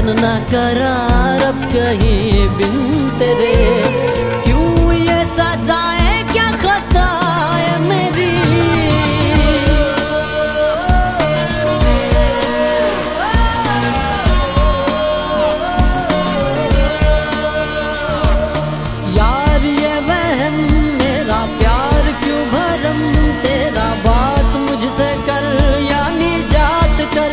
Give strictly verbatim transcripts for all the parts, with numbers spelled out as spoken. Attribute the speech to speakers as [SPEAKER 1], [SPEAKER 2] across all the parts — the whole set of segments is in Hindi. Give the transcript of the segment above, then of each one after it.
[SPEAKER 1] चैन ना करार अब कहीं बिन तेरे, क्यों ये सजाए क्या खता है मेरी। यार ये वहम मेरा प्यार क्यों भरम, तेरा बात मुझसे कर या निजात कर।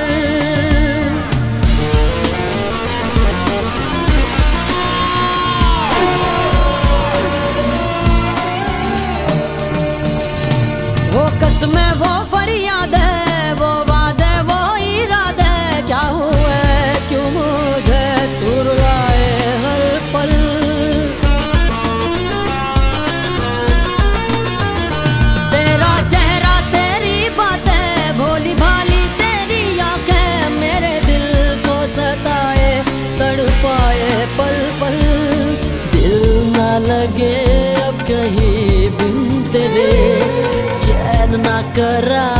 [SPEAKER 1] वो कसमें वो फरियाद है, वो वादे वो इरादे, क्या हुआ क्यों मुझे तू रुलाए हर पल। तेरा चेहरा तेरी बातें भोली भाली तेरी आंखें, मेरे दिल को सताए तड़पाए पल पल। दिल ना लगे अब कहीं बिन तेरे, चैन ना करा